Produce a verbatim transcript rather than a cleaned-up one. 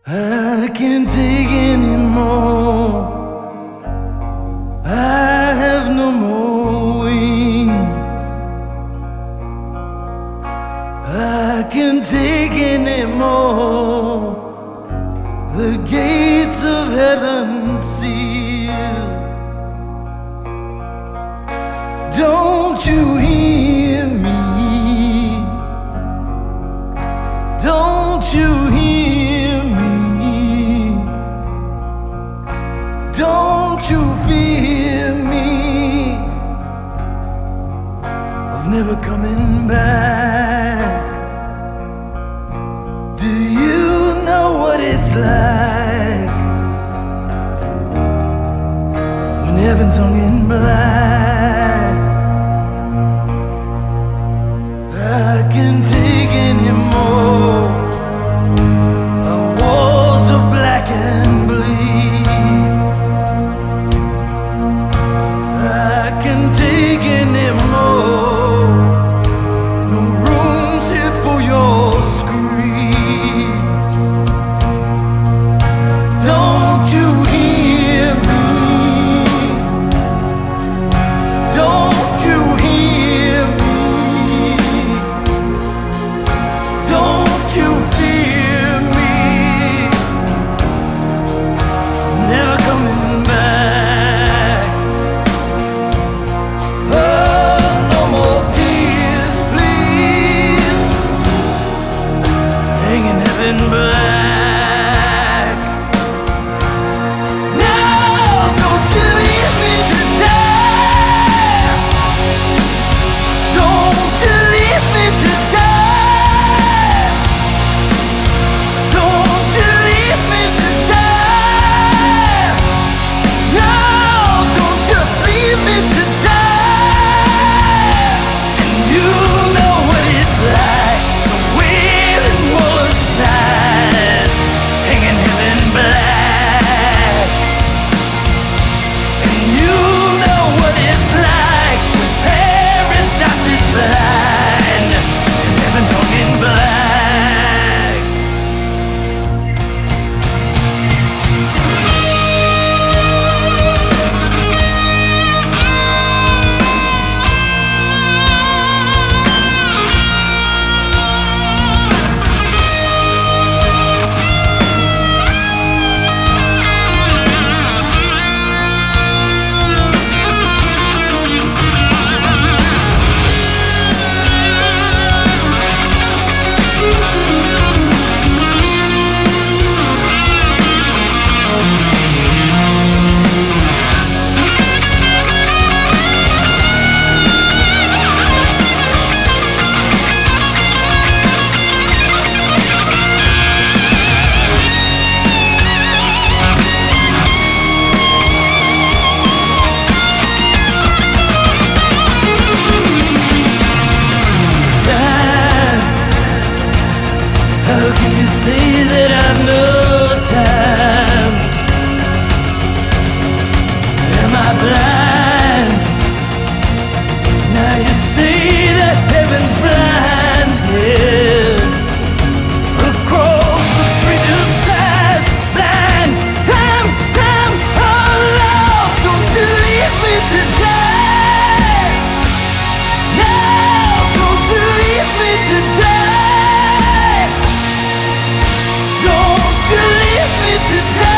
I can't take anymore. I have no more wings. I can't take anymore. The gates of heaven sealed. Don't you hear me? Don't you hear me? Don't you fear me of never coming back? Do you know what it's like when heaven's hung in black? I can't take anymore. Our walls are black and bleed. I can't take anymore. No room's here for your screams. Don't you hear me? Don't you hear me? Don't you fear me? Never coming back. Oh, no more tears, please. Hanging heaven back. No, don't you leave me to die. Don't you leave me to die. Don't you leave me to die. No, don't you leave me to die. And you know what it's like, the wailing wall of sighs, hanging heaven black. And you know what it's like when paradise is blind and heaven's hung in black. How can you say that I've no time? Am I blind? Now you see that heaven's blind, yeah. Across the bridge of sighs, blind, time, time, oh Lord, don't you leave me to die. No, don't you leave me to die. Don't you leave me to die.